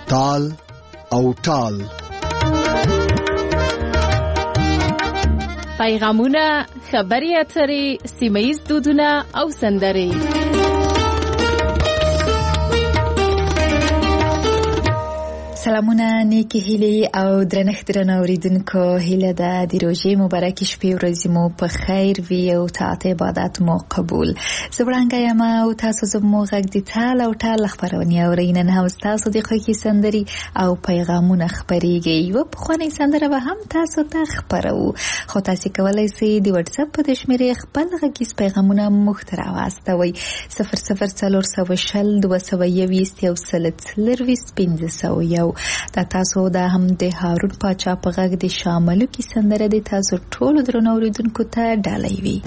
تال او ټال. پیغامونه، خبري اترې، سیمه‌ییز دودونه او سندرې. سلامونه، نیکی هیلې او درنښت درنه اوریدونکو، هیله ده د روژې مبارکې شپې ورځې مو په خیر وي او طاعت عبادت مو قبول. زه وړانګه یم او تاسو زموږ غږ د تال او ټال خپرونې اورئ. نن هم ستاسو د خوښې سندرې او پیغامونه خپرېږي. یوه پخوانۍ سندره به هم تاسو ته خپروو، خو تاسې کولی سئ د وټساپ په شمېرې خپل غږیز پیغامونه موږ ته راواستوئ. 004020 221 140 دا تاسو دا هم د هارون پاچا په غږ د شاملو کې سندره د تاسو ټولو درنو اوریدونکو ته ډالۍ وي.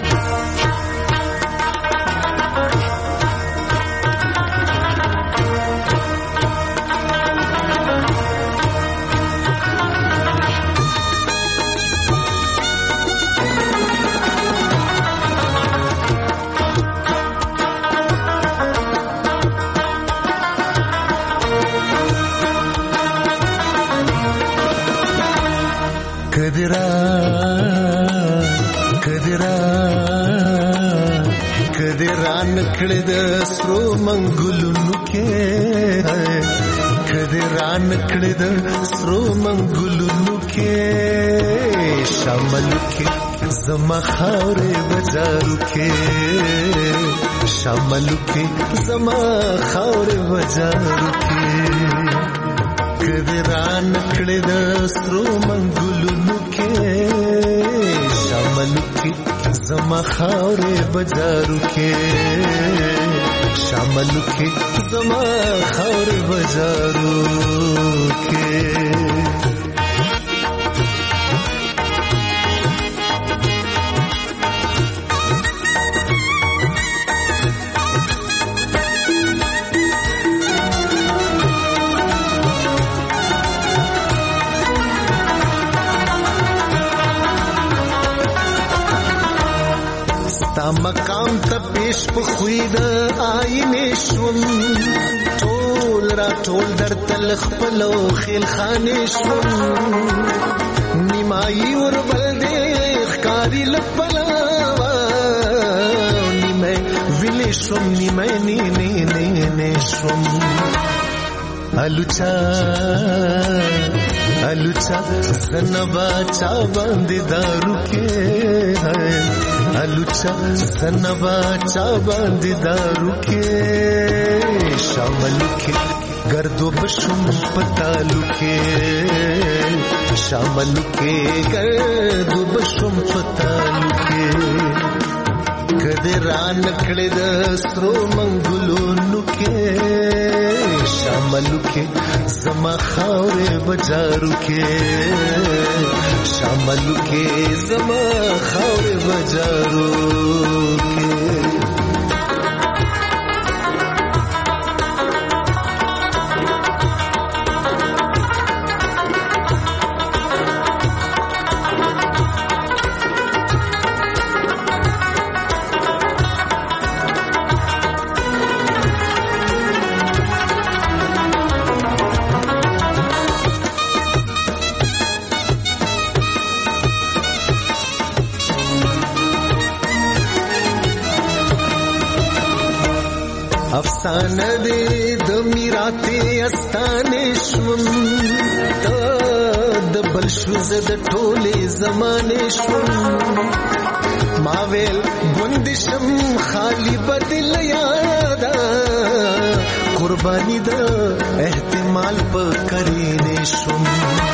کدران کړه د سرو منګلونو کې، کدران کړه د سرو منګلونو کې، شامل کې زما خاورې بازارو کې، شامل کې زما خاورې بازارو کې، کدران کړه د سرو منګلونو کې، شامل کې زما خاورې بازارو کې، شامل کې زما خاورې بازارو کې. مقام ته پیش په خوی د آینې شوم، ټول را ټول در تل خپلو خیل خانې شوم، نیمایي وربل دې ښکاري لپلاوه، نیمه ویلې شوم نیمه نه شوم، الوچا الوچا زنبا چا باندې دارو کې، الوچا زنبا چا باندې دارو کې، شامل کې گردو بشم پتالو کې، شامل کې گردو بشم پتالو کې، کدران کړه د سرو منګلونو کې، شامل کې زما خاورې بازارو کې، شامل کې زما خاورې بازارو کې. افسانه دې د میراثي استانې شوم، د بل شو زه د ټولې زمانې شوم، ما ویل بندشم خالی بدل یادا، قربانی د احتمال په کرینې شوم،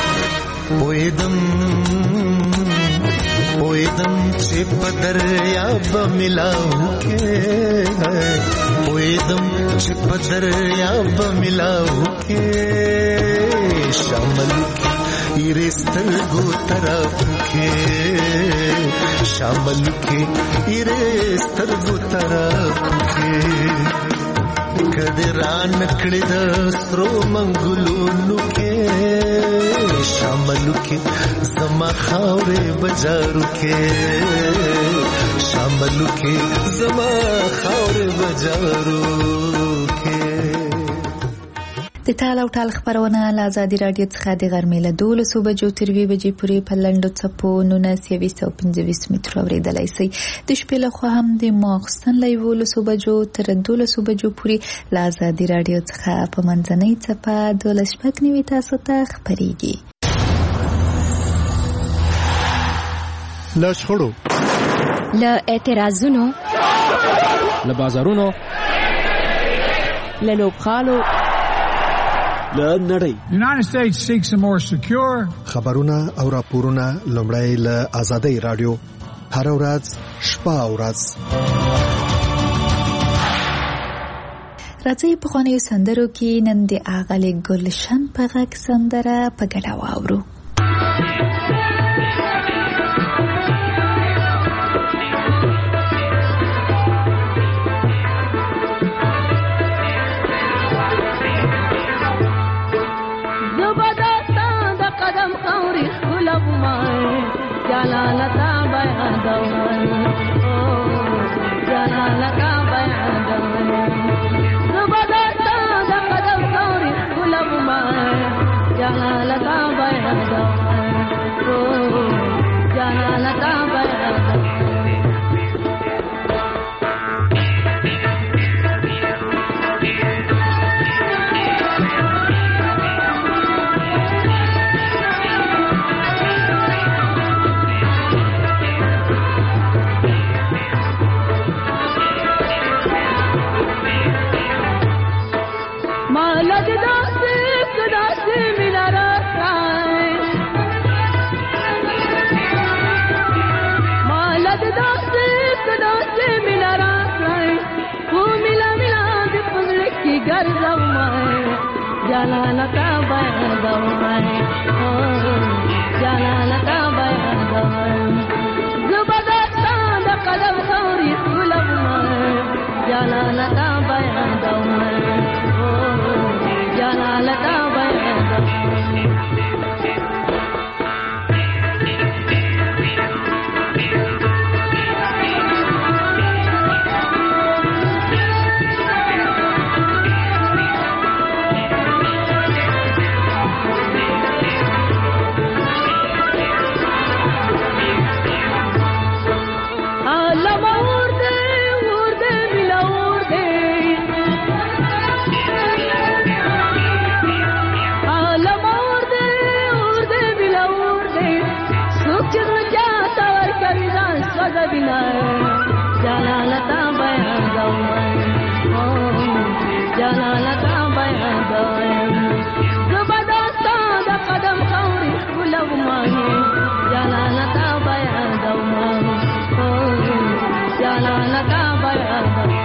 پویدم چې په دریاب ملاو کې، پویدم چې په دریاب ملاو کې، شامل کې ایرې سترګو طرف کې، شامل کې ایرې سترګو طرف کې، کدران کړه د سرو منګلونو کې، شامل کې زما خاورې بازارو کې، شامل کې زما خاورې بازارو کې. د تال او ټال خبرونه له ازادي راډیو څخه د غرمې له 12 بجو تر 2 بجې پورې په لنډو څپو 1925 مترو اورېدلای شئ. د شپې له خوا هم د ماخستن له 11 بجو تر 12 بجو پورې له ازادي راډیو څخه په منځنۍ څپه 12 تاسو ته خبرېږي. له شخړو، له اعتراضونو، له بازارونو، له لوبخالو، له نړۍ. United States seeks a more secure. خبرونه او راپورونه لومړی له ازادي راډیو هر ورځ شپه او ورځ. راځي په خوانیو سندرو کې نن د اغلې ګلشن په غږ سندره په ګډه واورو. جلالتا بیان دوان جلالتا بیان دوان زبردستا دا قدم کوری غلب مان جلالتا بیان دوان جلالتا بیان دوان جلالتا بیان دوان جلالتا بیان دوان زبردستا دا قدم کوری غلب مان جلالتا بیان دوان جلالتا بیان دوان جلالتا بیان دوان جلالتا بیان دوان زبردستا دا قدم کوری غلب مان جلالتا بیان دوان جلالتا بیان دوان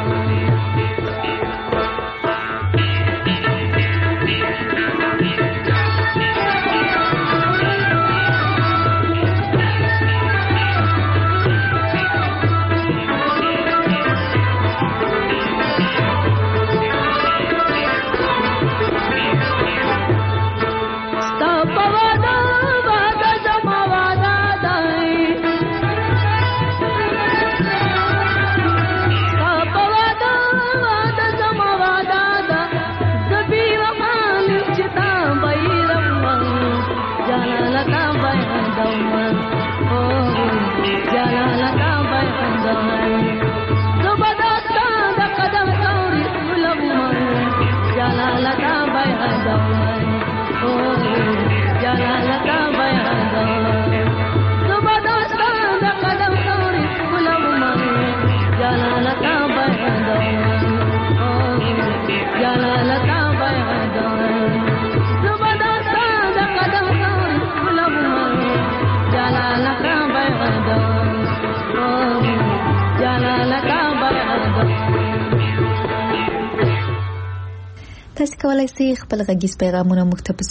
تاسو کولای شئ خپل غږیز پیغامونه موږ ته په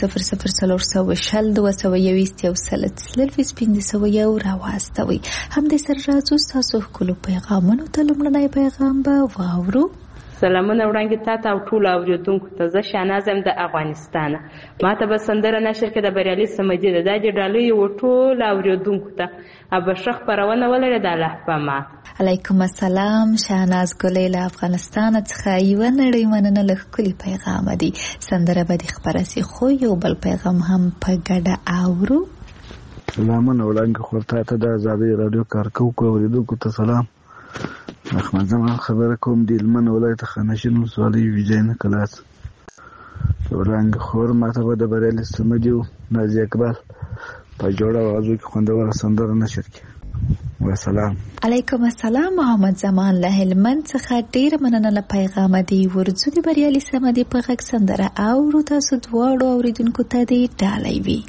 00400 راواستوئ. همدې سره راځو ستاسو ښکلو پیغامونو ته. لومړنی پیغام به واورو. سلامونه وړاندې تاته او ټولو اورېدونکو ته. زه شهناز یم د افغانستانه. ما ته به سندره نشر کې د بریالي صمدي ده. دا دې ډالۍ و ټولو اورېدونکو ته او به ښه خپرونه ولري د الله په امان. علیکم السلام. شهناز ګلې له افغانستان څخه یوه نړۍ مننه له ښکلي پیغام دی. سندره به دې خپره سي خو یو بل پیغام هم په ګډه اورو. سلامونه وړاندې خورتا ته د ازادۍ راډیو کارکوونکو اورېدونکو ته سلام. احمد زمان خبره کوم د هلمند ولایت خانشین ولسوالۍ ویجاینه کلاس. وړاندې خور ماته به د بریالي صمدي نازي اقبال په جوړه اوازو کې خوندوره سندره نشر کړي. وسلام. علیکم السلام. محمد زمان له هلمند څخه ډېره مننه له پیغام دی. ورځو د بریالي صمدي په غږ سندره اورو. تاسو دواړو اورېدونکو ته دې ډالۍ وي.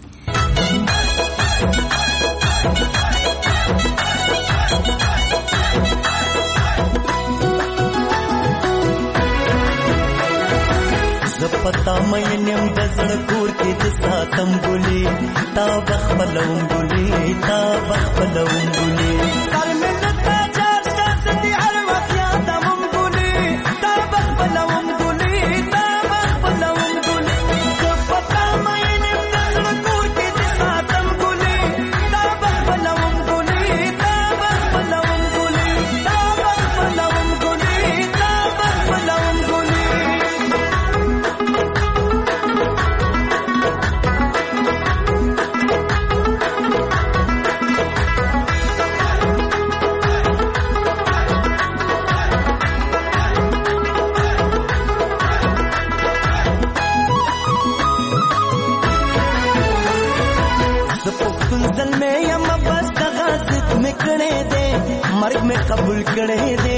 پتا مینم د زړه کور کې د ساتم ګلې تا بخبلوم ګلې تا بخبلوم ګلې سر مې نتا چار سات دي هر وخت یادم ګلې تا بخبلوم ګلې تا بخبلوم ګلې پتا مینم د زړه کور کې د ساتم ګلې تا بخبلوم ګلې تا بخبلوم ګلې تا بخبلوم ګلې تا بخبلوم ګلې مرگ میں قبول کرے دے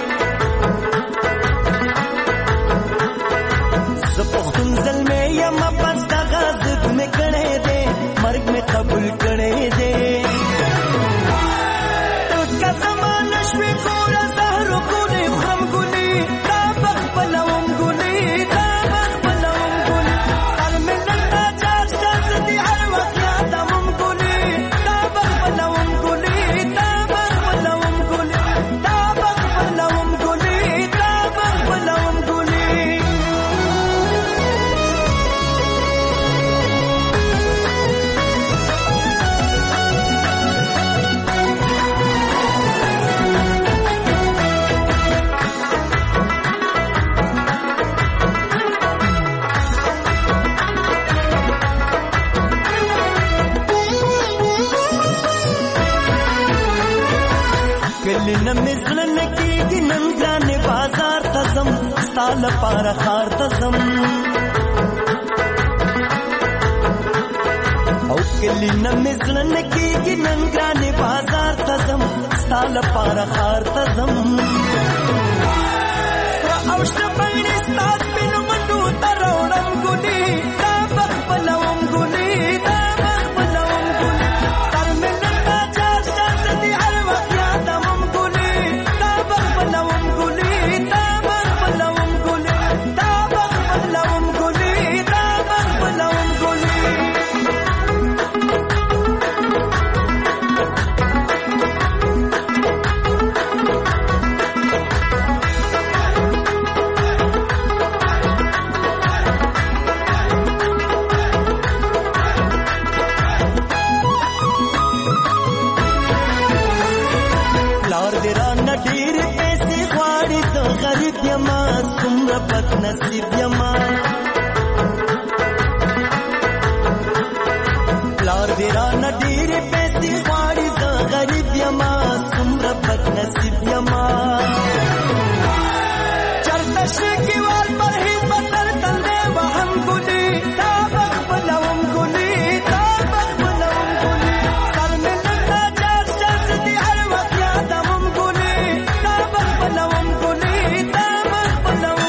پختون زل میں یم بس دغه ضد میں کرے دے مرگ میں قبول کرے دے تو کا زمانہ شوی کور زهر ګونی خم ګونی تا بخبلوم ګونی تا بخبلوم ګونی هر منتا چار شاز دی هر وخت یادم ګونی تا بخبلوم ګونی تا نمزلن کیږي نن ځانې بازار ته ځم ستا لپاره ښار ته ځم او کلي نمزلن کیږي نن ځانې بازار ته ځم ستا لپاره ښار ته ځم او شپږنې ستا سپینو منډو ته راوړم ګلې تا بخبلوم ګلې تا بخبلوم ګلې سر مې نتا چار شاز دي هر وخت یادم نصیب یما پلار دې را نډیر پیسې غواړي د غریب یما څومره بد نصیب یما چرته شکی وال پر هیڅ بدل تندې وهم ګلې تا بخبلوم ګلې تا بخبلوم ګلې سر مې نتا چار شاز دي هر وخت یادم ګلې تا بخبلوم ګلې تا بخبلوم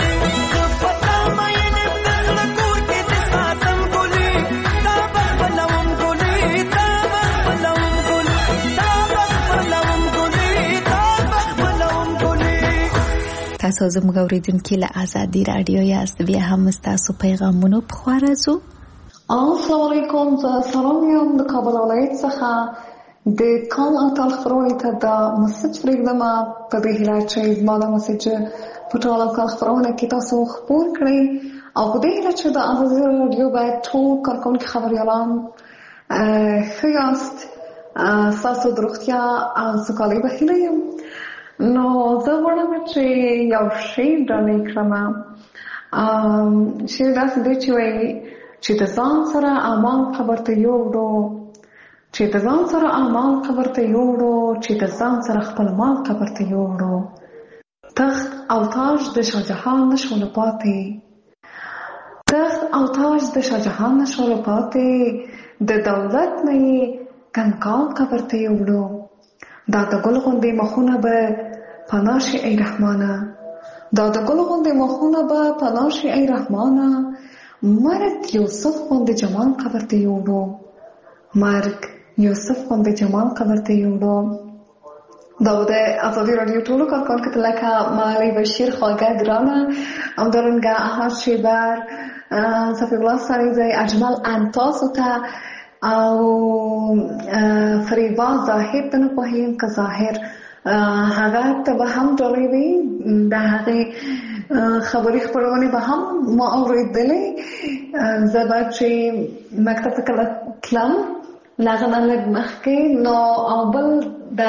تاسو زموږ اوریدونکي له ازادي رادیو یاست. بیا هم ستاسو پیغامونو په خوا راځو. السلام علیکم. زه سلام یم د کابل ولایت څخه د کال اتل خبرونې ته د مسج پرېږدم په دې هیله چې زما د مسج په ټوله کال خپرونه کې تاسو خپور کړئ او په دې هیله چې د ازادي راډیو باید ټول کارکوونکي خبریالان ښه یاست، ستاسو د روغتیا او سوکالۍ په هیله یم. نو زه غواړم چې یو شعر ډالۍ کړم. شعر داسې دی چې وایي چې د ځان سره اعمال قبر ته یوړو، چې د ځان سره اعمال قبر ته یوړو، چې د ځان سره خپل مال قبر ته یوړو. تخت او تاج د شاهجهان نشول پاتې، تخت او تاج د شاهجهان نشول پاتې، د دولت نه یې کنکال قبر ته یوړو. دا د ګل غوندې مخونه به پناه شي ای رحمانه، دا د ګل غوندې مخونه به پناه شي ای رحمانه. مرګ یوسف غوندې جمال قبر ته یوړو، مرګ یوسف غوندې جمال قبر ته یوړو. دا د ازادي راډیو ټولو کارکوونکو ته لکه مالي بشیر، خواږه ګرانه، همدارنګه احمد شیبر، صفی الله سریزی، اجمل انتاسو ته او فریبا ظاهر ته نه پوهېږم که ظاهر هغه ته به هم ډالۍ وي، د هغې خبري خپرونې به هم ما اورېدلې. زه به چې مکتب ته کله تلم له هغه نه لږ مخکې، نو او بل د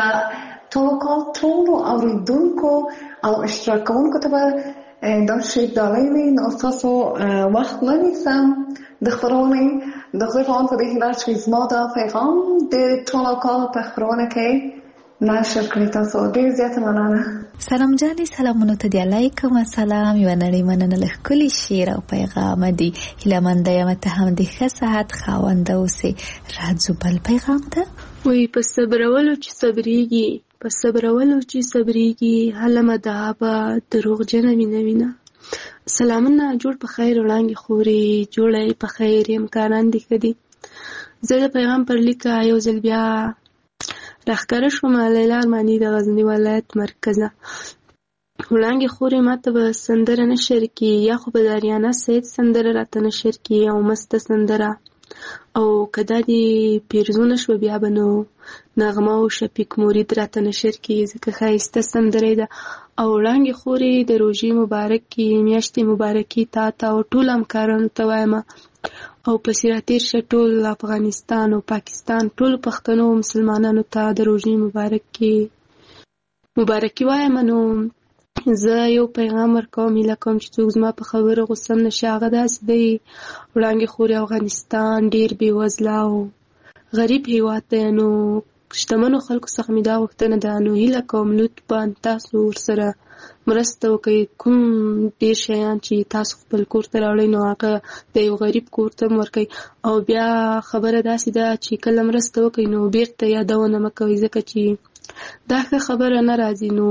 ټولو اورېدونکو او اشتراک کوونکو ته به دا شی ډالۍ وي. نو ستاسو وخت نه نیسم د خپرونې د خدای په امان په دې هیله چې زما دا پیغام د ټولو کال په خپرونه کې نشر کړئ. تاسو ډېر زیاته مننه. سلام جانې، سلامونو ته دې علیکم السلام. یوه نړۍ مننه له ښکلي شعر او پیغام دي. هیله یم ته هم د ښه صحت خاونده اوسې. راځو بل پیغام ته. وایي په صبرولو چې صبرېږي، په صبرولو چې صبرېږي، هله مدعا دروغجنه وینه وینه. سلامونه، جوړ په خیر وړاندې خورې، جوړی په خیر، امکانان دې ښه دي. زه د پیغام پر لیکه یو ځل بیا راښکاره شوم. لیلا ارماني د غزني ولایت مرکزه. وړاندې خورې ماته به سندره نشر کي، یا خو به د اریانا سید سندره راته نشر کي او مسته سندره، او که دا دې پیرزونه شوه بیا به نو نغمه او شفیق مرید راته نشر کي، ځکه ښایسته سندره ده. او وړاندې خورې د روژې مبارکې میاشتې مبارکې تا ته او ټول همکارانو ته وایم، او پسې راتېر شه ټول افغانستان او پاکستان ټولو پښتنو او مسلمانانو ته د روژې مبارکي وایم. نو زه یو پیغام ورکوم، هیله کوم چې څوک زما په خبره غوسه هم نشي. هغه داسې دی، وړاندې خورې افغانستان ډېر بېوزله او غریب هېواد دی. نو شتمنو خلکو څخه مې دا غوښتنه ده، نو هیله کوم لطفا تاسو ورسره مرسته وکړئ. کوم ډېر شیان چې تاسو خپل کور ته راوړئ نو هغه د یو غریب کور ته هم ورکړئ. او بیا خبره داسې ده چې کله مرسته وکړئ نو بیرته یادونه مه کوئ، ځکه چې دا ښه خبره نه راځي. نو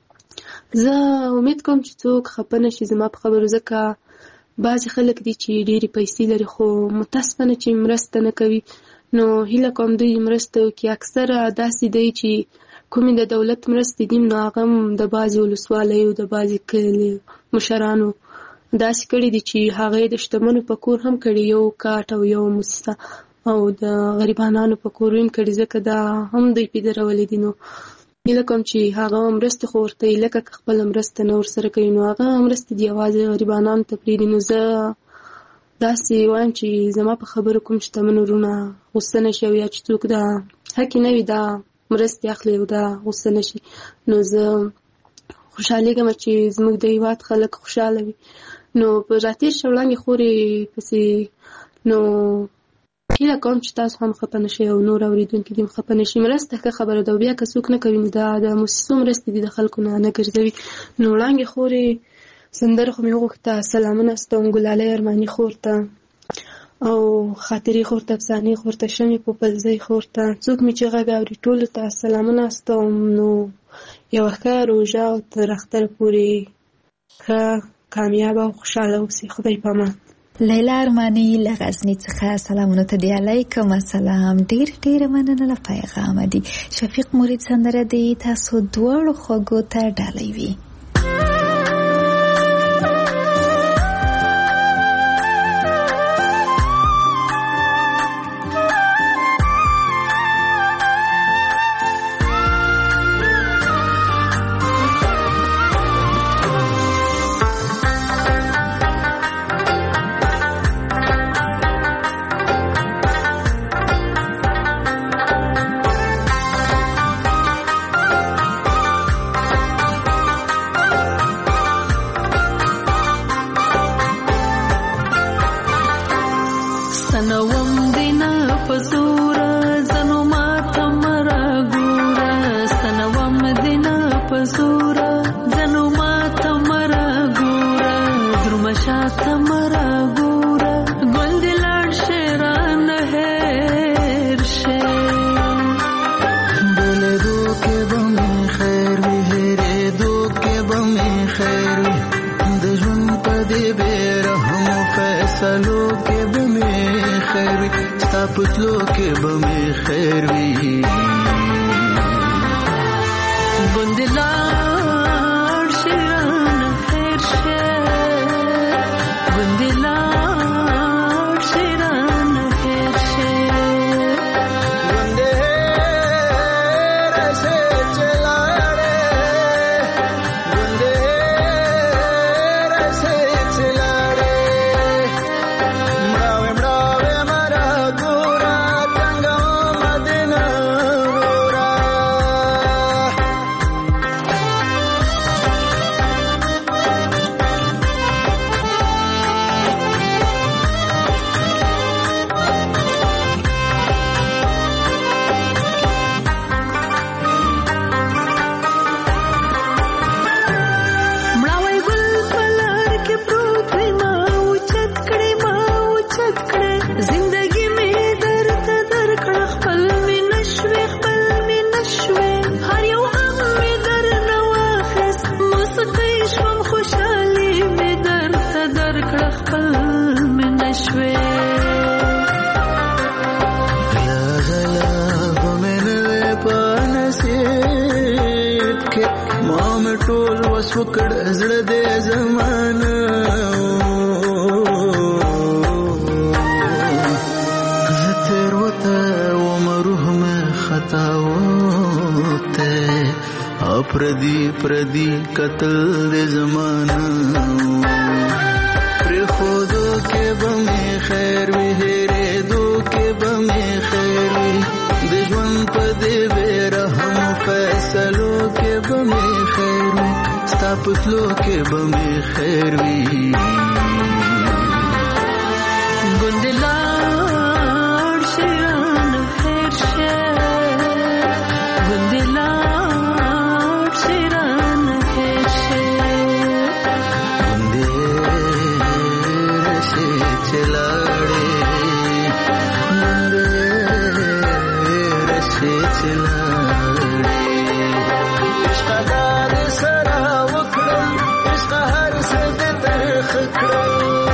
زه امید کوم چې څوک خفه نه شي زما په خبرو، ځکه بعضې خلک دي چې ډېرې پیسې لري خو متاسفانه چې مرسته نه کوي. نو هیله کوم دوی مرسته وکړي. اکثره داسې دی چې کومې د دولت مرستې دي نو هغه هم د بعضې ولسوالیو د بعضې کلي مشرانو داسې کړي دي چې هغه د شتمنو په کور هم کړي، یو کاټ او یو موسسه، او د غریبانانو په کور هم کړي، ځکه دا هم دوی پیدرولې دي. نو هیله کوم چې هغه مرستې خو ورته لکه که خپله مرسته نه ورسره کوي نو هغه مرستې دي یوازې غریبانانو ته پرېږدي. نو زه داسې وایم چې زما په خبرو کوم شتمن وروڼه غوسه نه شي، او یا چې څوک دا حقې نه وي دا مرستې اخلي او دا غوسه نه شي. نو زه خوشحالېږم چې زموږ د هېواد خلک خوشحاله وي. نو په راتېر شه وړاندې خورې پسې نو هیله کوم چې تاسو هم خفه نه شئ او نور اورېدونکي دې هم خفه نه شي. مرسته ښه خبره ده، او بیا که څوک نه کوي نو دا د موسسو مرستې دي، د خلکو نه ګرځوي. نو وړاندې خورې سندره خو مې وغوښته. سلامونه ستوم ګلالۍ ارماني خور ته، او خاطرې خور ته، افسانې خور ته، شمې پوپلزۍ خور ته، څوک مې چې غږ اوري ټولو ته سلامونه ستوم. نو یوه ښه روژه او تر اختره پورې ښه کامیابه او خوشحاله اوسئ. خدای پامان. لیلا ارماني له غزني څخه سلامونه ته دی. علیکم السلام. ډېر مننه له پیغام دي. شفیق مرید سندره دی تاسو دواړو خوږو ته ډالۍ وي. دې بے رحم فیصلو کې به مې خیر وي ستا پتلو کې به مې خیر وي ګوندې لاړ شي رانه هېر شي ګوندې لاړ شي رانه هېر شي ګوندې هېره شي چې لاړې ګوندې هېره شي چې لاړې مړاوې مړاوې مره ګوره څنګه مدینه ګوره مړاوی ګل په لار کې پروت وي ما اوچت کړې زندګي مې درته درکړه خپل مې نشوې هر یو غم مې درنه واخیست موسیقۍ شوم خوشحالي مې درته درکړه خپل مې نشوې غلا غلا به مې نه وې په نصیب کې ما مې ټول وس وکړ زړه دې زمانه زه تېروته وم روح مې خطا وته او پردي قتل دې زمانه پرېښودو کې به مې خیر وي هېرېدو کې به مې خیر وي د ژوند په دې بې رحم فیصلو کې به مې خیر وي ستا پتلو کې به مې خیر وي ګوندې لاړ شي رانه هېر شي ګوندې لاړ شي رانه هېر شي ګوندې هېره شي چې لاړې ګوندې هېره شي چې لاړې عشقه دا دې سره وکړم عشقه هر څه دې ترخ کړم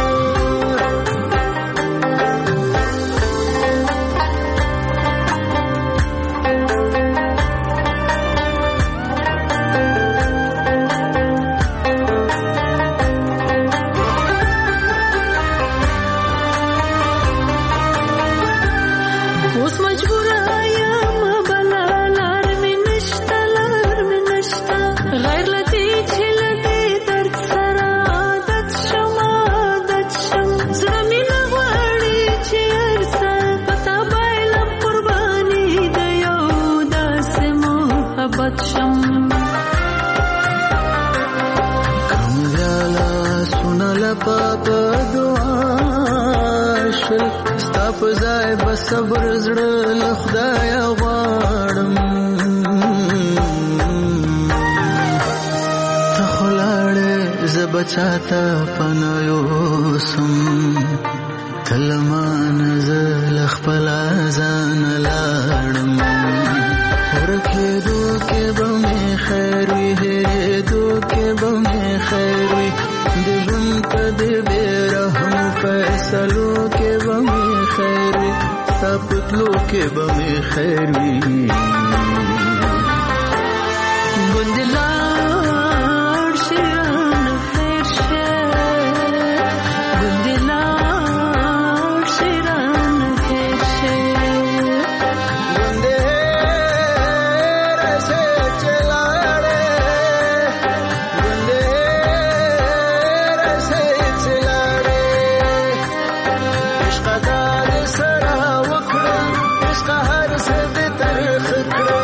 اوس مجبوره یم بله لار مې نشته غیر له دې چې له دې درد سره عادت شم زړه مې نه غواړي چې هر څه په تا بایلم قرباني د یو داسې محبت شم کمزاله سونه لپا په دعا شل ستا په ځای به صبر زړه له خدایه غواړم ته خو لاړې زه به چاته پناه یوسم ته له مانه زه له خپله ځانه لاړم ورکېدو کې به مې خیر وي هېرېدو کې به مې خیر وي د ژوند په دې بې رحم فیصلو کې به مې خیر وي ستا پتلو کې به مې خیر وي ګوندې لاړ شي رانه هېر شي ګوندې لاړ شي رانه هېر شي ګوندې هېره شي چې لاړې ګوندې هېره شي چې لاړې عشقه دا دې سره وکړم عشقه هر څه دې ترخ کړم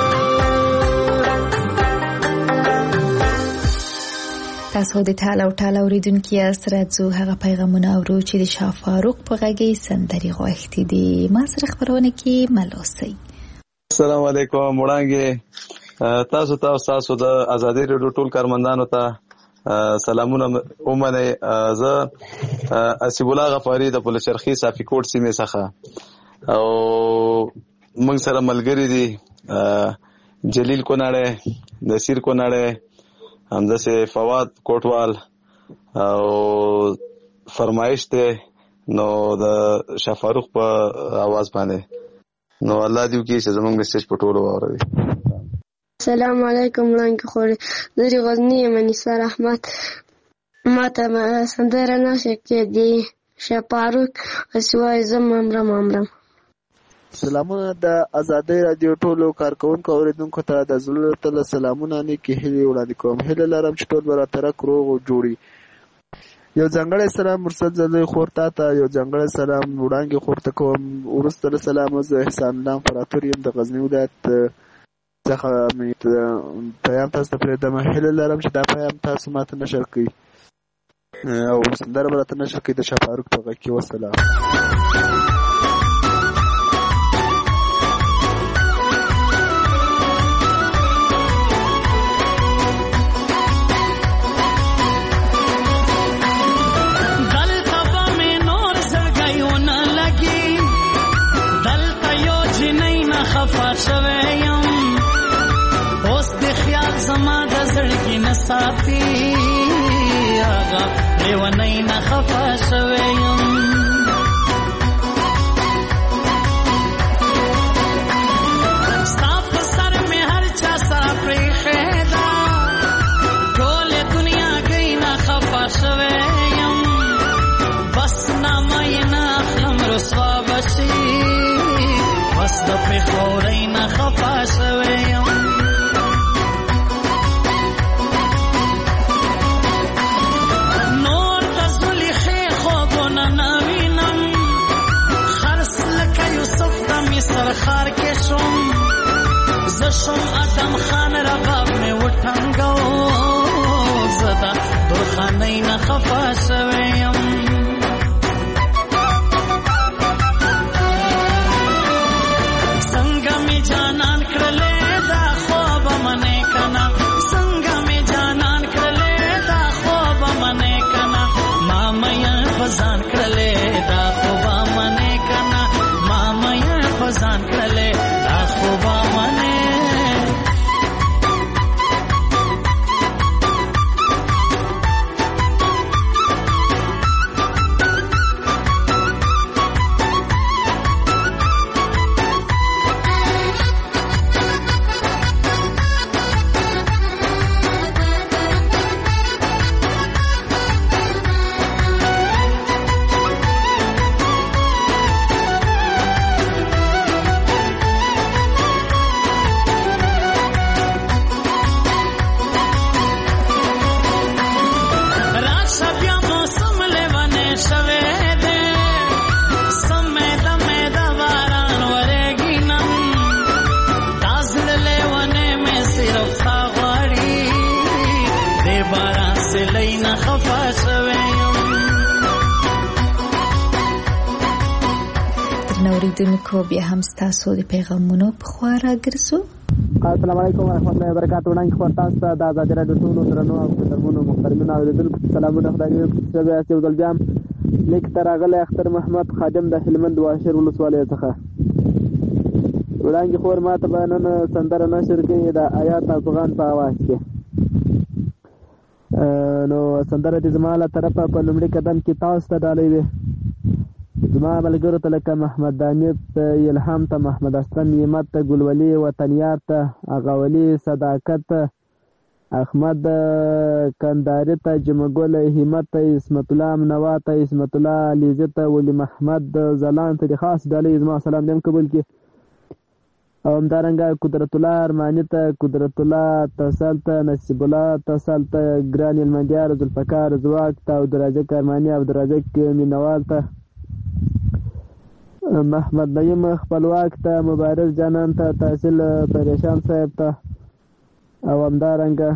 تاسو د ټاله او ټاله اوریدونکو یاست راځو هغه پیغامونه اورو چې د شاه فاروق په غږی سندري غوښتي دي ما سره خبرونه کې ملوسي السلام علیکم وړاندې تاسو د ازادي رادیو ټول کارمندانو ته سلامونه ومنه زه اسیب الله غفاری د پولچرخي صافي کوټ سیمه څخه او موږ سره ملګری دي جلیل کوناړه نصیر کوناړه همداسه فواد کوټوال او فرمایش دی نو د شاه فاروق په आवाज باندې نو الله دې وکړي چې زموږ میسج په ټولو واوروي. السلام علیکم وړاندې خورې زه د غزني یم نثار احمد. ما ته سندره نشه کې دی شاه فاروق اسوای زه مامرم. سلامونه د آزادۍ رادیو ټولو کارکونکو اوریدونکو ته د زړه له سلامونه نیکې هیلې وړاندې کوم. هیله لرم چې ټول به راترک روغ او جوړي. یو ځانګړی سلام مرسد زلوی خور ته یو ځانګړی سلام وړاندې خور ته کوم. وروسته له سلامه زه احسان الله امپراتور یم د غزني ولایت څخه پیام تاسو ته پرېږدم. هیله لرم چې دا پیام تاسو ماته نشر کړئ او سندره به راته نشر کړئ د شاه فاروق په غږ کې. وسلام. ساتي هغه لیونی نه خفه شوی یم. ستا په سر مې هر چا سره پرېښې ده ټولې دنیا گئی نه خفه شوی یم. بس نامه یې نه اخلم رسوا به شي بس د پېښورۍ نه خفه شوی یم. سرخار کې شوم زه شوم ادم خان رباب مې وټنګو زه د درخانۍ نه خفه شوی یم. څنګه مې جانان کړلې دا خوب منې کنه څنګه مې جانان کړلې دا خوب منې کنه ما مې بزان کړلې دا خوب منې کنه ما مې ځان کړلې دا خوبه منې. اوریدونکو بیا هم ستاسو د پیغامونو په خوا راګرځو. السلام علیکم ورحمۃ اللہ وبرکاتہ. وړاندې خبر تاسو ته د آزادۍ راډیو ټولو درنو او محترمو محترمینو اوریدونکو سلامونه. خدای دې وکړي چې یو ځل بیا لیک ته راغلی اختر محمد خادم د هلمند واشر ولسوالۍ څخه. وړاندې خبر ماته به نن سندره نشر کړي د آیات افغان په اواز کې. نو سندره دې زما له طرفه په لومړي قدم کې تاسو ته ډالۍ وي. زما ملګرو ته لکه محمد دانیت ته الهام ته محمد اسلم یمت ته ګلولي وطنیار ته اغاولي صداقت احمد کنداري ته جمګل همت ته اسمت الله منوا ته اسمت الله علیزه ته ولی محمد زلان ته خاص ډالۍ زما سلام دې قبول کړي. او همدارنګه قدرت الله ارمانی ته قدرت الله تصل ته نصیب الله تصل ته ګران المندیار ذوالفقار زواک ته او درجه ارمانی او درجه مینوال ته محمد نعیم خپلواک ته مبارک جانان ته تحصیل پریشان صاحب ته او همدارنګه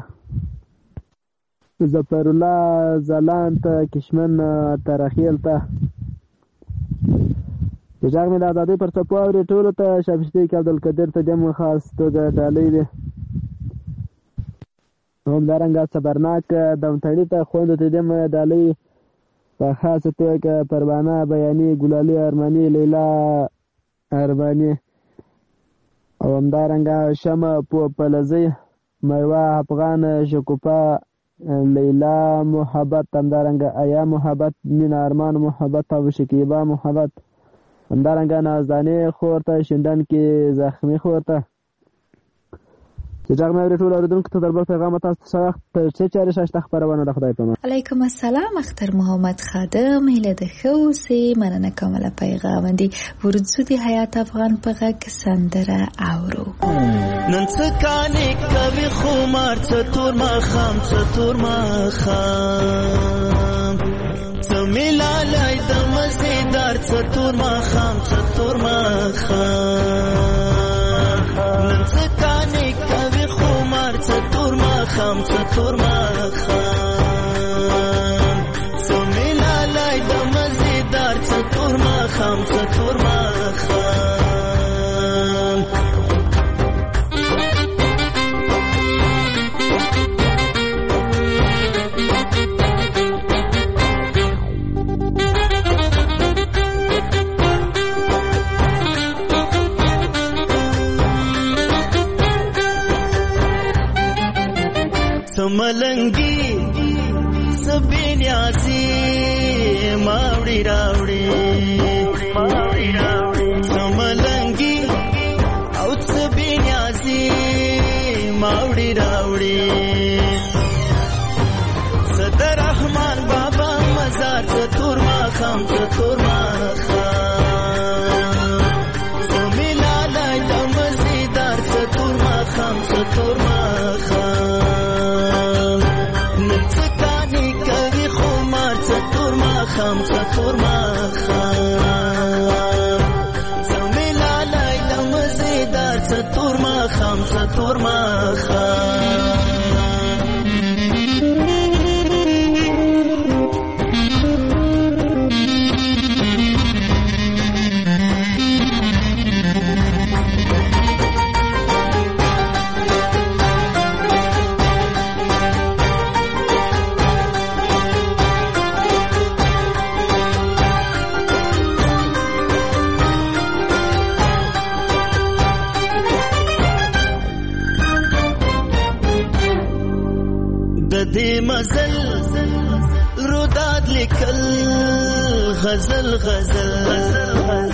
ظفر الله زلان ته کشمن ترخیل ته جاګ مې د آزادۍ پر څپو اوري ټولو ته شابستی کې عبدالقدیر ته دم خاص توګه ډالۍ دی. همدارنګه صبرناک دمتړي ته خویندو ته دم ډالۍ په خاصه توګه پروانه بیاني ګلالي ارماني لیلا ارماني او همدارنګه شمه پلزي میوه افغان شکوپا لیلا محبت، همدارنګه ایا محبت، مینا ارمان محبت او شکیبا محبت، همدارنګه نازدانې خور ته، شندن کې زخمی خور ته چې جغ مې ټول اوریدونکو ته دربل پیغام تاسو ته تر څه چارې شاشته خبرونه د خدای په امان. علیکم السلام اختر محمد خادم، هیله د ښه اوسې، مننه کوم له پیغام دی. ورځو د حیات افغان په غږ سندره اورو. نن څه کانې کوي خمار، څه تور ماښام، څه تور ماښام، څه ملالای د مزیدار، څه تور ماښام، څه تور ماښام، نن څه کانې کوي خمار، څه تور ماښام، څه تور ماښام، څه ملالای د مزیدار، څه تور ماښام، څه تور ماښام. ملنگی سبین یاسی ماوڑی راوڑی، ملنگی او سبین یاسی ماوڑی راوڑی، صدر رحمان بابا مزار، چتور ماخام، چتور ماخام، سمیلا لای دمزیدار، چتور ماخام، چتور ماخام، خام چطور ماخام، سمیلا لای دمزیدار، چطور ماخام، چطور ماخام. مزل روداد لیکل غزل غزل،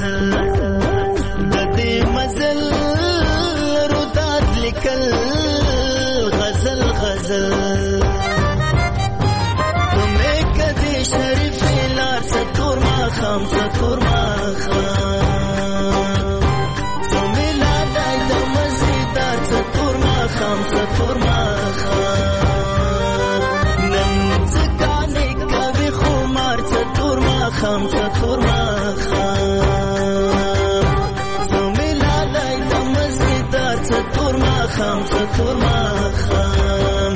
د دې مزل روداد لیکل غزل غزل، تمه کدی شریف لار، ستور ماخام، ستور ماخام، سمیلا لای د مزیدار، ستور ماخام، ستور ماخام، خام چطور ماخام، سمیلا لای دمزیدار، چطور ماخام، چطور ماخام.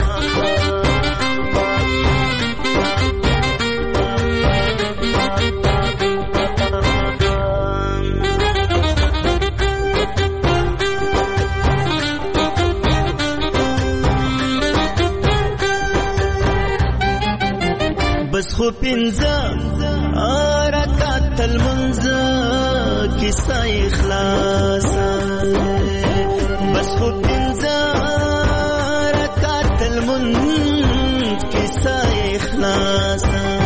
بس خو پنځه رکعت المنځ کیسه اخلاص، بس خو پنځه رکعت المنځ کیسه اخلاص،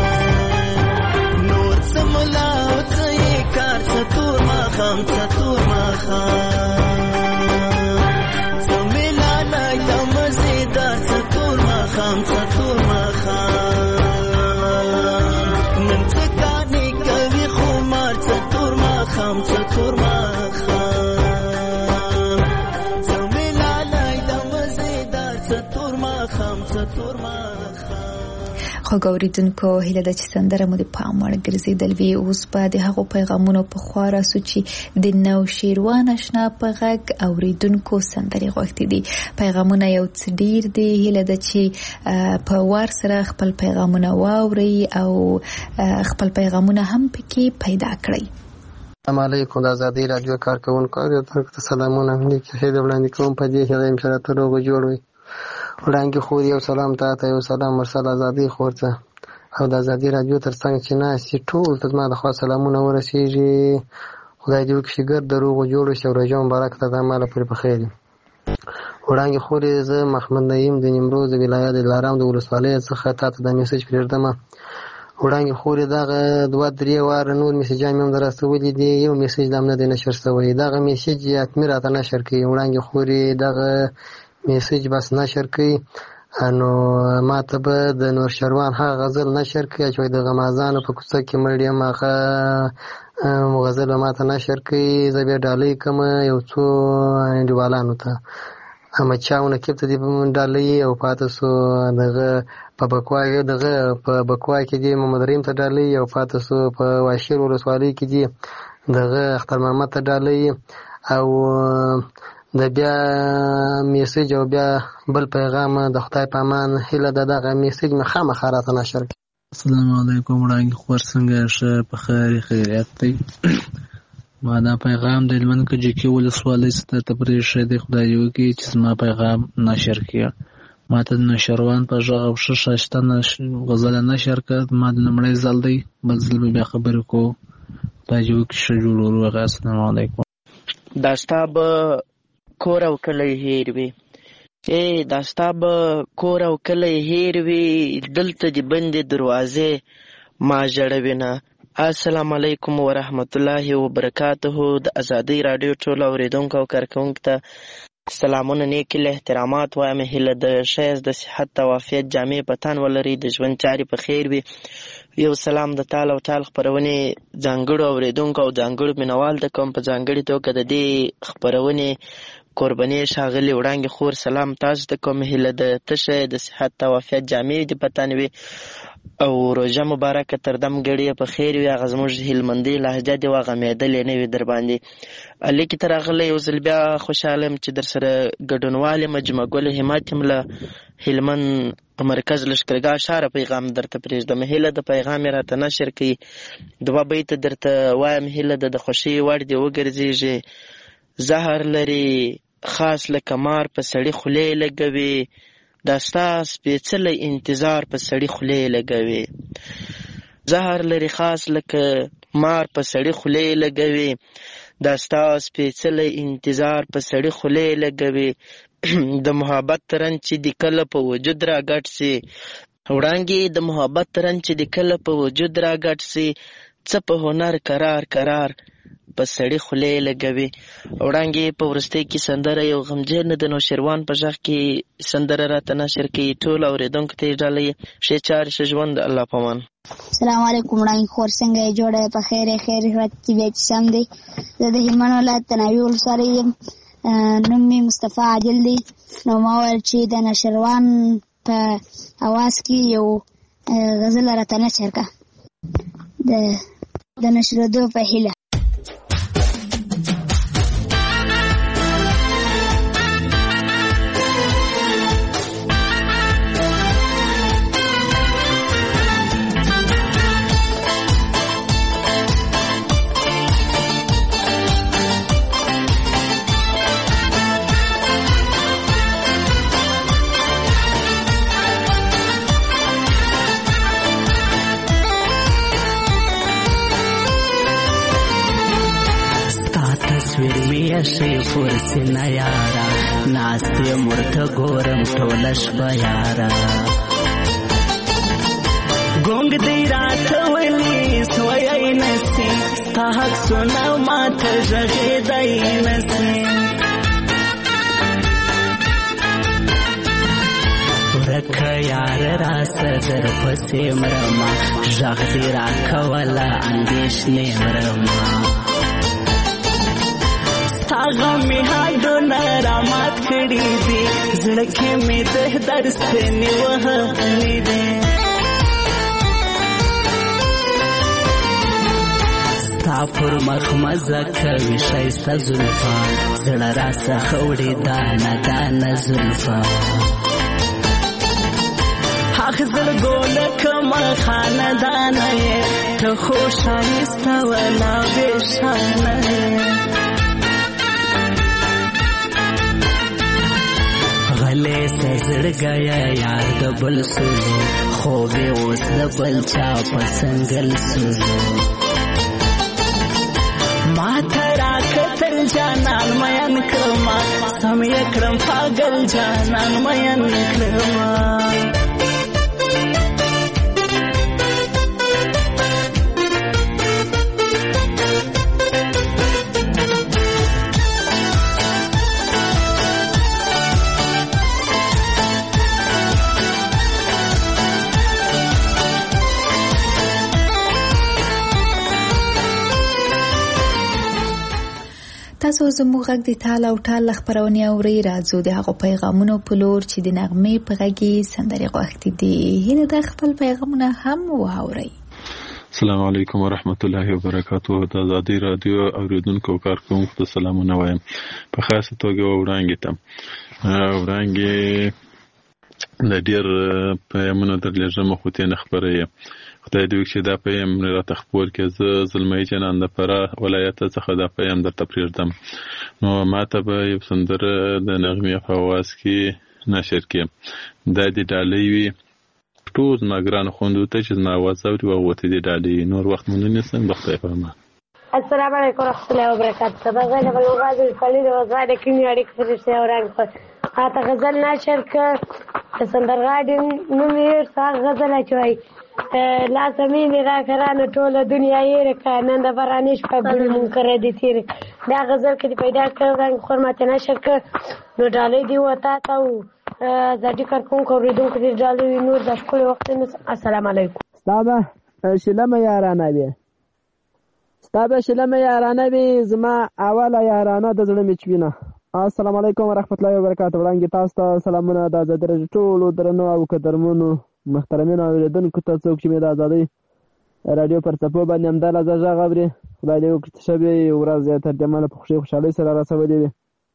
نور څه ملا او څه یې کار، څه تور ماښام، څه تور ماښام، څه ملالای د مزیدار، څه تور ماښام، څه تور ماښام، نن څه کانې کوي خمار، څه تور ماښام، څه تور ماښام، څه ملالای د مزیدار، څه تور ماښام، څه تور ماښام. خوږ اورېدونکو، هیله ده چې سندره مو د پام وړ ګرځېدل وي. اوس به د هغو پیغامونو په خوا راسو چې د نوشیروان اشنا په غږ اورېدونکو سندرې غوښتي دي. پیغامونه یو څه ډېر دي، هیله ده چې په وار سره خپل پیغامونه واورئ او خپل پیغامونه هم پکې پیدا کړئ. السلام علیکم، د ازادۍ راډیو کارکوونکو اورېدونکو ته سلامونه. همدې کې هیله وړاندې کوم په دې هیله انشاءالله ته روغ جوړ وي. وړاندې خور یو سلام تاته، یو سلام مرسل ازادۍ خور ته او د ازادۍ راډیو تر څنګ چې ناستې ټول ته زما د خوا سلامونه ورسېږي. خدای دې وکړي چې ګرد د روغ جوړ شي او روژه مبارک ته د ماله پورې په خیر. وړانګې خورې زه محمد نعیم د نیمروز ولایت دلارام د ولسوالۍ څخه تا ته دا میسج پرېږدم. وړانګې خورې دغه 2-3 واره نور میسجان مې هم در استولي دي، یو میسج لا هم نه دی نشر شوی. دغه میسج حتمي راته نشر کړي. وړانګې خورې دغه میسج بس نشر کړي، نو ما ته به د نور شروان هغه غزل نشر کړي چې د غمازانو په کوڅه کې مړ یم، هغه غزل به ما ته نشر کړي. زه بیا ډالۍ کوم یو څو انډیوالانو ته، احمدشاه نقیب ته دې ډالۍ او پاته سو دغه په بکوا کې دې محمد رحیم ته ډالۍ او پاته سو په واشیر ولسوالۍ کې دې دغه اختر محمد ته ډالۍ او د بیا میسج او بیا بل پیغام د خدای په امان هیله ده دغه میسج مې خامخا راته نشر کړي. السلام علیکم وړانګې خور څنګه ښه په خیریت دی؟ ما دا پیغام د هلمند کجکي ولسوالۍ څخه درته پرېښی دی. خدای دې وکړي چې زما پیغام نشر کړي. ما ته د نوشروان په غږ او ښه ښایسته غزله نشر کړه. ما د لومړی ځل دی، بل ځل به بیا خبرې کوو. خدای دې وکړي ښه جوړ وروغه. السلام علیکم. دا ستا به کور او کلی هیر وي، دا ستا به کور او کلی هیر وي، دلته دې بندې دروازې ما ژړوینه. السلام علیکم ورحمت الله وبرکاته. د ازادۍ راډیو ټولو اورېدونکو او کارکوونکو ته سلامونه، نیک احترامات وایم. هیله د ښایست د صحت او عافیت جامې په تن ولري، د ژوند چارې په خیر وي. یو سلام د تال او تال خپرونې ځانګړو اورېدونکو او ځانګړو مینوال ته کوم. په ځانګړې توګه د دې خپرونې قرباني ښاغلي وړانګې خور سلام تاسو ته کوم. هیله د تشه د صحت او عافیت جامې دې په تن وي او روژه مبارکه تر دم ګړې په خیر وي. هغه زموږ هلمندۍ لهجه دې وغمېدلې نه وي در باندې. لیکې ته راغلی یو ځل بیا خوشحاله یم چې در سره ګډونوال یم. جمعه ګل همت یم له هلمند په مرکز لښکرګاه ښاره پیغام درته پرېږدم. هیله د پیغام یې راته نشر کړي. 2 بیته درته وایم. هیله د خوښۍ وړ دې وګرځېږي. زهر لري خاص لکه مار په سړي خولې لګوي، دا ستا سپېڅلی انتظار په سړي خولې لګوي. زهر لري خاص لکه مار په سړي خولې لګوي، دا ستا سپېڅلی انتظار په سړي خولې لګوي. د محبت رنګ چې د کله په وجود را ګډ سي، وړانګې د محبت رنګ چې د کله په وجود را ګډ سي، څه په هنر قرار قرار په سړي خولې لګوي. وړانګې په وروستۍ کې سندره یو غمجن د نوشیروان په غږ کې سندره راته نشر کړي. ټول اورېدونکو ته یې ډالۍ ښې چارې ښه ژوند. الله پامان. السلام علیکم وړانګې خور څنګه یې؟ جوړه په خیر چې بیا چې سم دی. زه د هلمند ولایت تناوي ولسوالۍ یم. نوم مې مصطفی عادل دی. نو ما ویل چې د نوشیروان په اواز کې یو غزل راته نشر کړه د نشرېدو په هیله. شي فرسنا یارا ناستی مرته ګورم ټوله شپه یارا ګونګ دی راته ویلي سوی نسي ستا حق سونه ماته غږېدی نسي ورکه یار راسه در پسې مرما غږ دې راکوله اندېښنې مرما غمې هډونه رامات کړي دي زړه کې مې د درسنې وهلې دي ستا پر مخ مزه کوي ښایسته زلفان زړه راڅخه وړي دانه دانه زلفان هغه زړګو لکه خاندانه یې ته خو ښایسته ولا بېشانه یې غلې سه زړګیا یار د بل سولو خوبې اوس د بل چا په څنګل سولو ما ته راکتل جانان مین کړما سم یې کړم پاگل جانان مین کړما تاسو زموږ غږ د تال او ټال خبرونه اورئ. راځو د هغو پیغامونو په لور چې د نغمې په غږی سندرې غوښتي دي. هله د خپل پیغامونه هم واورئ. السلام علیکم ورحمت الله وبرکاته. د آزادۍ رادیو اوریدونکو او کارکونکو ته سلامونه وایم. په خاصه توګه وړاندې ته د ډیر پیغامونه درلېږم خو ته نه خبرې خدای دې وکړي دا پیغام راته خپور کې زه زلمی جنان د فراه ولایت څخه دا پیغام درته پرېږدم. نو ماته به یو سندره د نغمې په اواز کې نشر کړي. دا د ډالۍ وي ټول زما ګرانو خویندو ته چې زما اواز اوري وغوتې د ډالۍ. نور وخت مو نه نیسم. د خدای په امان. السلام علیکم ورحمۃ اللہ وبرکاتہ. بغیر بلوغات الفلید وزاد کینی اړیک فرشته اورنګ پر اته غزل نشر ک سندرغاډي نومیر ساغ غزل چوي لا زمین را کرانه ټوله دنیا یې رکا نن د برانیش په بل منکر دي تیر دا غزل کې پیدا کړم خرمت نشر ک نو ډالې دی وتا تاو زړی کار کوم کوریدونکو دې ډالې نور د خپل وخت. السلام علیکم. ستابه شلمه یارانه دی ستابه شلمه یارانه وی زما اوله یارانه د زړه میچوینه. السلام علیکم ورحمت الله وبرکاتہ. وړاندې تاسو ته سلامونه. د آزادۍ ټولو درنو او قدرمنو محترمینو اوریدونکو ته څوک چې مې د آزادۍ رادیو پر څپو باندې همداله زه غږ اوري خدای دې وکړي چې شبې ورځ یې تر جماله په خوشحالۍ سره راسولې وي.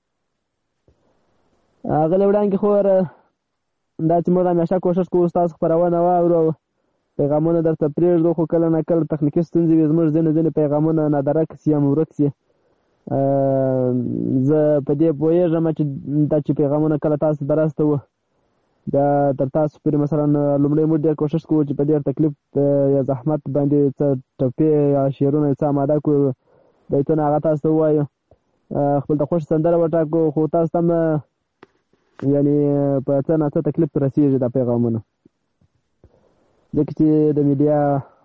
هغه وړاندې خو دا چې موږ همیشه کوشش کوو ستاسو خپرونه واورو پیغامونه درته پرېږدو خو کله نه کله تخنیکي ستونزې وي زموږ ځینې پیغامونه نادرک سي یا ورک سي. زه په دې پوهېږم چې دا چې پیغامونه کله تاسو درسته وو دا تر تاسو پورې مثلا لومړی موږ ډېر کوشش کوو چې په ډېر تکلیف یا زحمت باندې څه ټپې یا شعرونه څه اماده کړو بیتونه هغه تاسو ته ووایو خپل د خوښ سندره وټاکو خو تاسو ته هم یعنې په څه نه څه تکلیف رسېږي دا پیغامونه ځکه چې د میډیا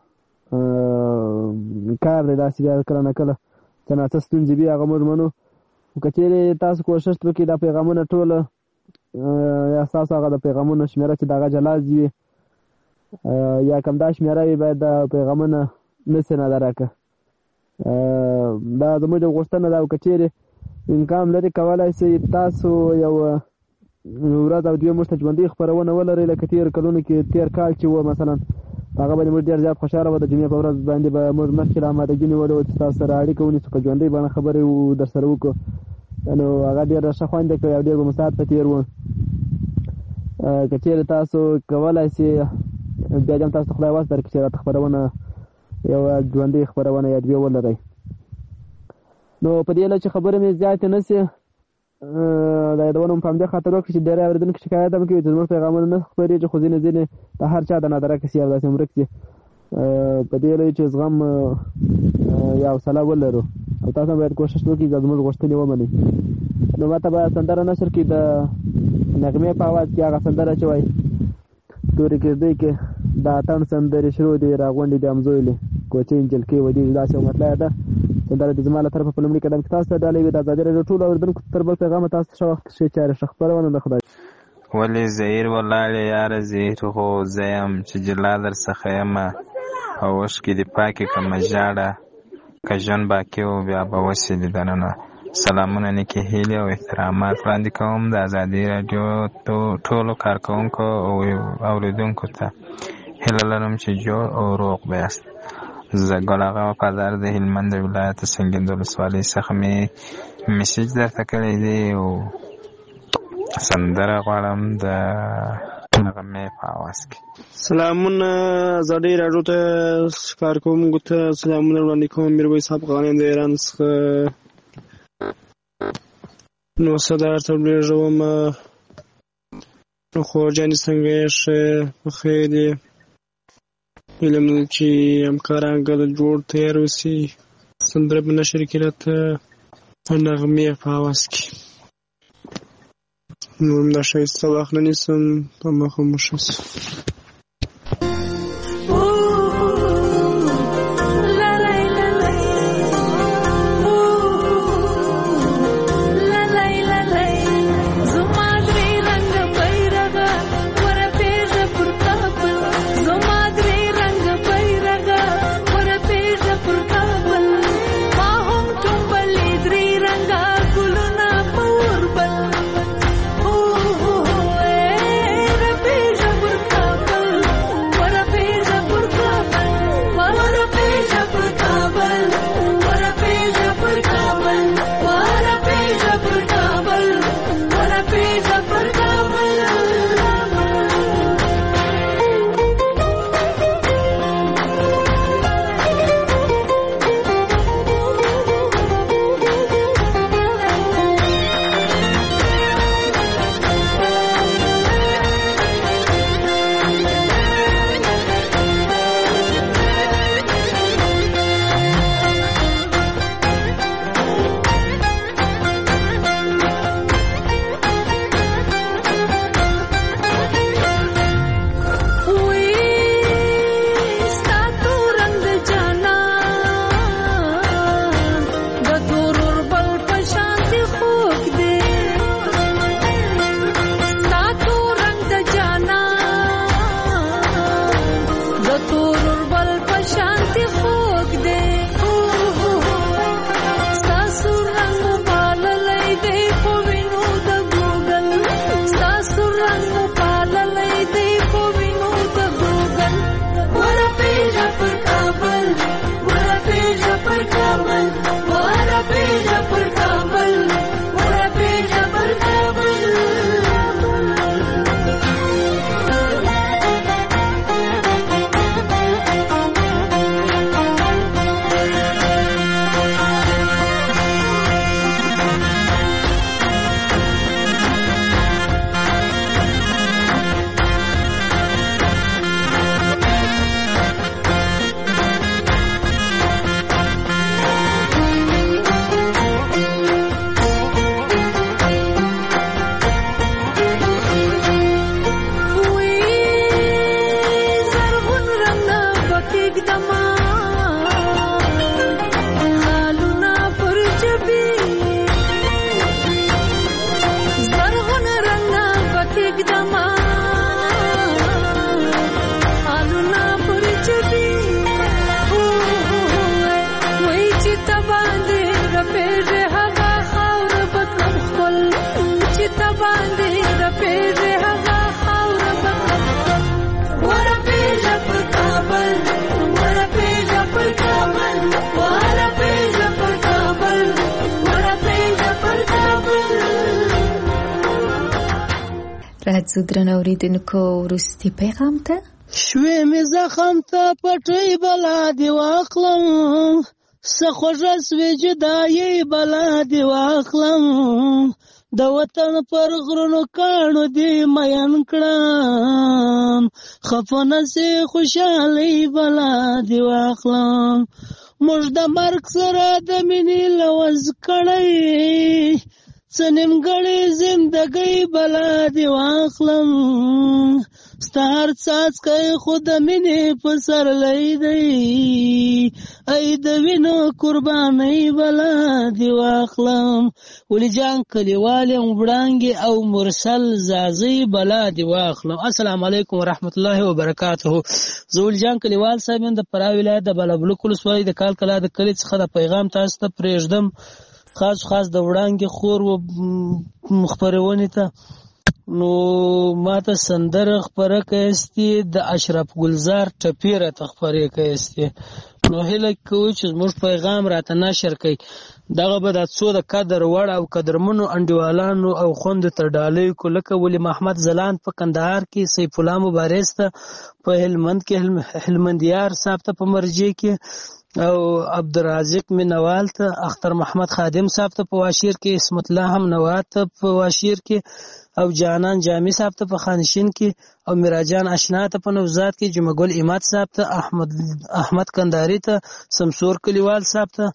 کار دی داسې بیا کله نه کله څه نه څه ستونزې وي هغه موږ منو خو که چېرې تاسو کوشش وکړئ دا پیغامونه ټوله یا ستاسو هغه د پیغامونو شمېره چې د هغه جلا وي یا کم دا شمېره وي باید دا پیغامونه نسي نادرکه. دا زموږ غوښتنه ده او که چېرې امکان لري کولی شئ تاسو یو ورځ او دوی موږ ته ژوندۍ خپرونه ولرئ لکه تېر کلونو کې تېر کال چې و مثلا هغه باندې موږ ډېر زیات خوشحاله وو. د جمعې په ورځ باندې به موږ مخکې له امادګي نیولې وه چې تاسو سره اړیکه ونیسو په ژوندۍ بڼه خبرې در سره وکړو نو هغه ډېره ښه خوند یې کړی او ډېر به مساعد په تېر وو. که چېرې تاسو کولی شئ بیا دې هم تاسو ته خدای وس درکړي چې راته خپرونه یوه ژوندۍ خپرونه یا دوې ولرئ. نو په دې هیله چې خبرې مې زیاتې نه شي دا یادونه مو په همدې خاطر وکړي چې ډېری اورېدونکي شکایت هم کوي چې زموږ پیغامونه نه خپرېږي خو ځینې د هر چا د نادرکه شي او داسې ورک شي. په دې هیله چې زغم یا حوصله ولرو او تاسو هم باید کوشش وکړئ چې زموږ غوښتنې ومنئ. نو ماته به سندره نشر کړي د نغمې په اواز کې هغه سندره چې وایي تورې کېږدۍ کې د اتڼ سندرې شروع دي راغونډې دي همزویلې کوچۍ نجلکۍ ودېږي داسې یو مطلع ده. سندره د زما له طرفه په لومړي قدم کې تاسو ته ډالۍ وي. د آزادۍ راډیو ټولو اورېدونکو تر بل پیغامه تاسو ښه وخت ښې چارې ښه خپرونه د خدای. ولې زهیر ولاړې یاره زهیر خو زه یم چې جلا در څخه یمه او اوښکې دې پاکې کړمه ژاړه که ژوند باقي و بیا به وسې دې دننه. سلامونه نیکې هیلې او احترامات وړاندې کوم د آزادۍ راډیو ټولو کارکوونکو او اورېدونکو ته. هیله لرم چې جوړ او روغ بیاست. زه ګل آغا وفادار د هلمند ولایت سنګین د ولسوالۍ څخه مې میسیج درته کړی دی او سندره غواړم د نغمې په اواز کې. سلامونه آزادۍ راډیو ته کارکوونکو ته سلامونه وړاندې کوم. میرویس افغانان د ایران څخه نو صدر ته ورېږم. خو جانې څنګه یې ښه په خیر یې علم چې همکاران ګله جوړ تیار اوسي سندره به نشر کې راته نغمې په اواز کې نو همدا ښایسته وخت نه نیسم په مخه مو ښه سو راځو درنو اوریدونکو وروستي پیغام ته شوې مې زخم ته پټۍ بلا دې واخلم څه خوږه سوې جدایي بلا دې واخلم د وطن پر غرونو کاڼو دې مین کړم خفه نسې خوشحالۍ بلا دې واخلم موږ د مرګ سره د مینې لوز کړی څه نیمګړې زندګۍ بلا دې واخلم ستا هر څاڅکی خو د مینې پسرلی دی ای د وینو قربانۍ بلا دې واخلم ولی جان کلیوال یم وړانګې او مرسل زازۍ بلا دې واخلم. السلام علیکم ورحمت الله وبرکاته. زه ولی جان کلیوال صاحب یم د فراه ولایت د بالابلوک ولسوالۍ د کال کلا د کلي څخه د پیغام تاسو ته پرېږدم خاص د وړانګې خور و خپرونې ته. نو ماته سندره خپره کایستی د اشرف ګلزار ټپی راته خپرې کایستی. نو هیله کوو چې زموږ پیغام راته نشر کړئ. دغه به د څو د قدر وړ او قدرمنو انډیوالانو او خوندو تر ډالۍ کو لکه ولی محمد زلان په کندهار کې، سیف الله مبارز ته په هلمند کې، هلمندیار صاحب ته په مرجې کې، او عبدالرازق مینوال ته، اختر محمد خادم صاحب ته په واشیر کې، اسمت الله هم نوات ته په واشیر کې، او جانان جامی صاحب ته په خانشین کې، او میراجان اشنا ته په نوزاد کې، جمعه ګل اماد صاحب ته، احمد کندهاری ته، سمسور کلیوال صاحب ته،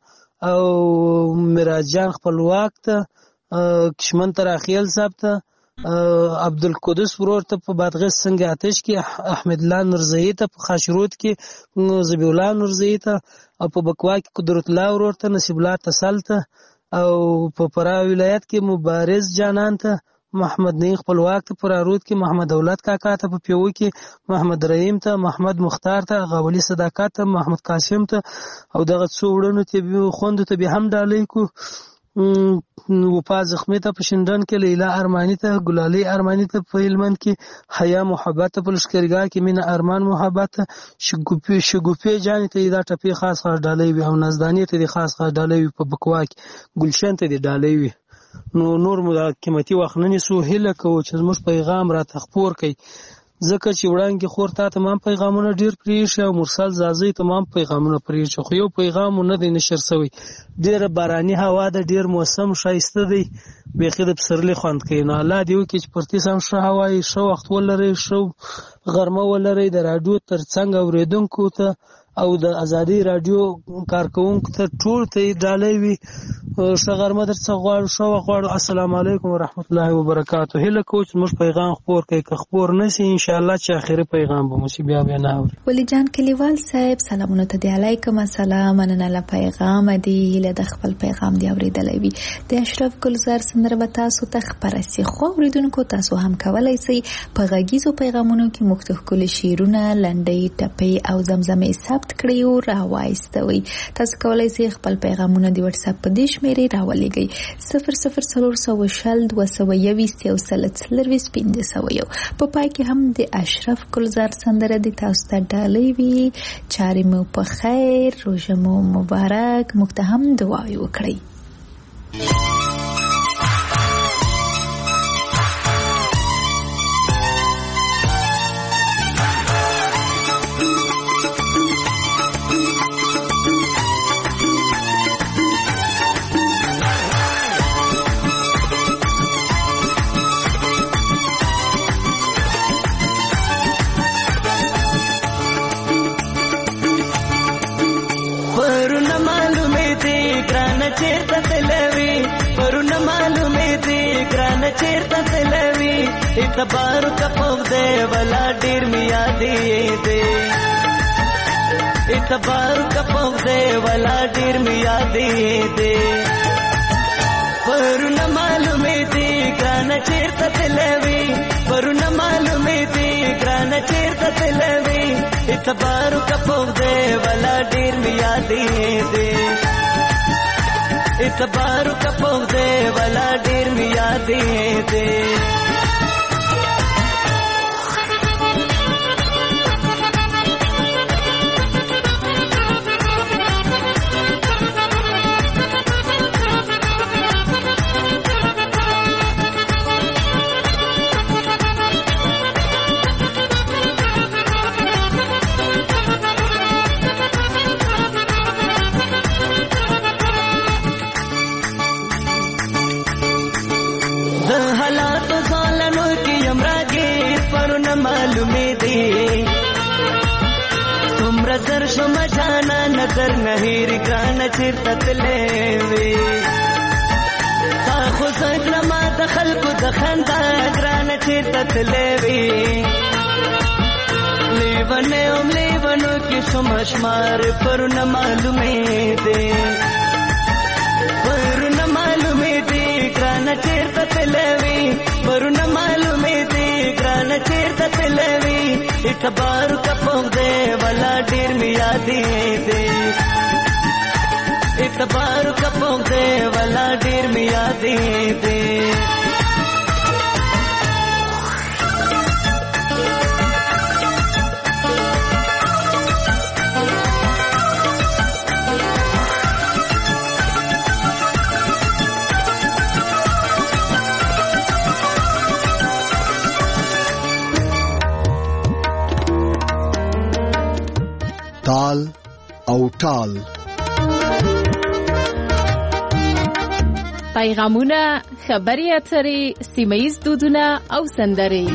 او میراج جان خپلواک ته، کشمن تراخیل صاحب ته، عبدالقدس ورور ته په بادغیس سنگ آتش کې، احمد الله نورزئی ته په خاشرود کې، ذبیح الله نورزئی ته، او په بکوا کې قدرت الله ورور ته، نصیب الله تسل ته، او په فراه ولایت کې مبارز جانان ته، محمد نعیم خپلواک ته، په رارود کې محمد دولت کاکا ته، په پیو کې محمد رحیم ته، محمد مختار ته، غاولي صداقت ته، محمد قاسم ته، او دغه څو وړونو ته خوندو ته به هم ډالۍ کو. وفا زخمی ته په شندن کې، لیلا ارمانی ته، ګلالي ارمانی ته په هلمند کې، حیا محبت ته په لښکرګاه کې، مینا ارمان محبت ته، شګوفې جانې ته دا ټپې خاص ډالۍ وي، او نازدانې ته خاص ډالۍ وي، په بکوا کې ګلشن ته ډالۍ وي. نو نور مو دا قیمتي وخت نه نیسو، هیله کوو چې زموږ پیغام راته خپور کړئ، ځکه چې وړاندې خور تا تمام پیغامونه ډیر پریښي او مرسل زازي تمام پیغامونه پریښي، خو یو پیغام نه دی نشر شوی. ډیره باراني هوا ده، ډیر موسم ښایسته دی، بیخي د پسرلي خوند کوي. نو الله دې وکړي چې پرتې سم ښه هوا وي، ښه وخت ولرئ، ښه غرمه ولرئ. د راډیو ترڅنګ اورېدونکو ته او د ازادي راډیو کارکونکو ته ټول ته ډالۍ وي. ښه غرمه درڅخه غواړو، ښه وخت غواړو. السلام علیکم ورحمت الله وبرکاتو. هیله کوو چې موږ پیغام خپور کړئ، که خپور نه شي انشاءالله چې آخري پیغام به مو شي بیا نه اوري. ولی جان کلیوال صاحب سلامونه ته دی، علیکم السلام، مننه له پیغام دی، هیله د خپل پیغام دی اوریدلی وي. د اشرف ګلزار سندره به تاسو ته خپره سي، خو اوریدونکو تاسو هم کولی سئ په غږیزو پیغامونو کې موږ ته ښکلي شعرونه، لنډۍ، ټپې او زمزمې ثبت کړئ او راوایستوئ. تاسو کولی سئ خپل پیغامونه د وټساپ په دې شمیرې راولېږئ 00402021 په پای کې هم د اشرف ګلزار سندره د تاسو ته ډالۍ وي. چارې مو په خیر، روژه مو مبارک، موږ ته هم دعاوې وکړئ. اعتبار کا پودے والا ډیر میا دی دے، اعتبار کا پودے والا ډیر میا دی دے، پرون معلومه دی ګران چیرته تلوي، پرون معلومه دی ګران چیرته تلوي، اعتبار کا پودے والا ډیر میا دی دے، اعتبار کا پودے والا ډیر میا دی دے. नजर शम जाना नजर नहीं रिकान चिरत लेवे साखो सग्रमा दखल को दखंदा ग्रान चिरत लेवे लेवने ओम लेवनो की सुमशमार पर न मालूमे दे, पर न मालूमे दे ग्रान चिरत लेवे, पर न मालूमे दे ग्रान चिरत लेवे, इतबार का पौधे वाला ढेर मिया दे दे, इतबार का पौधे वाला ढेर मिया दे दे. تال او ټال پیغامونه، خبري اترې، سیمه‌ییز دودونه او سندرې.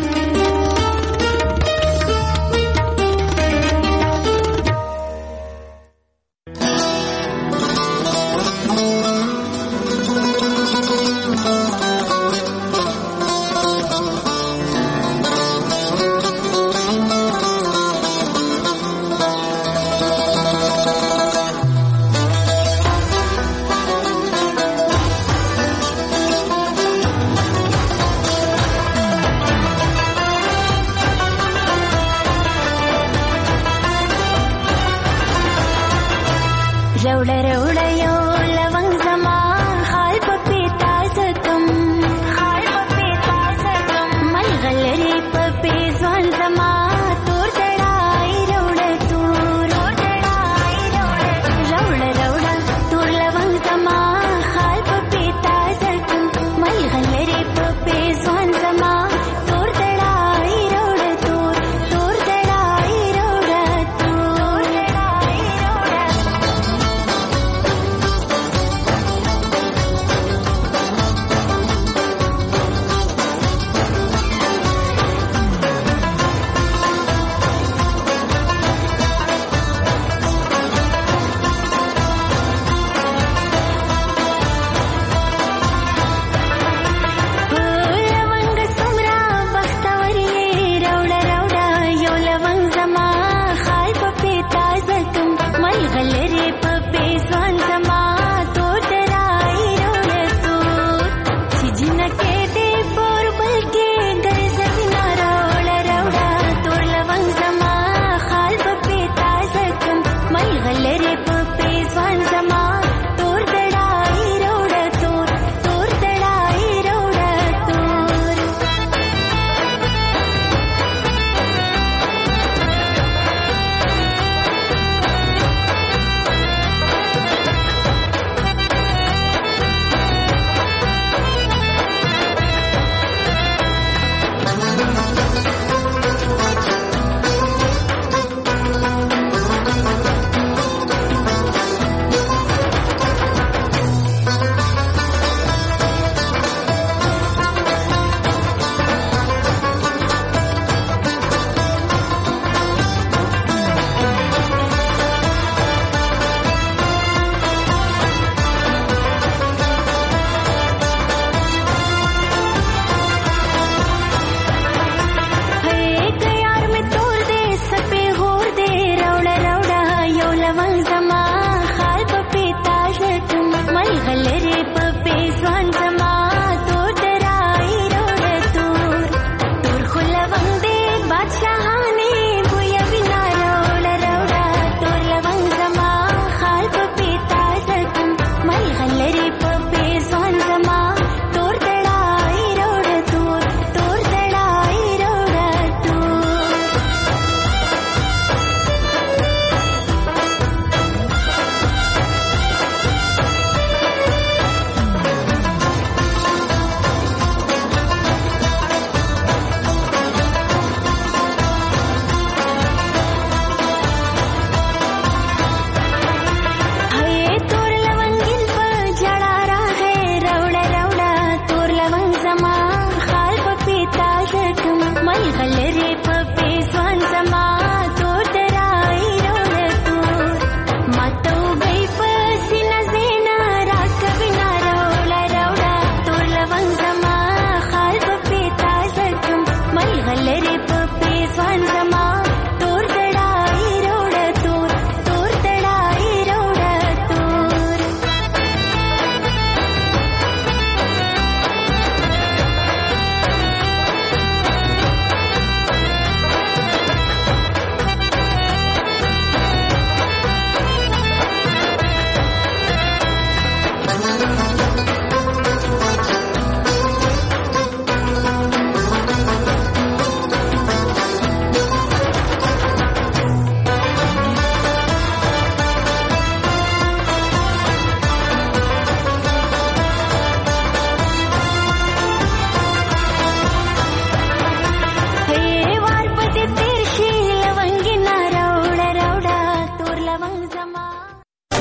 ژوړ وړیو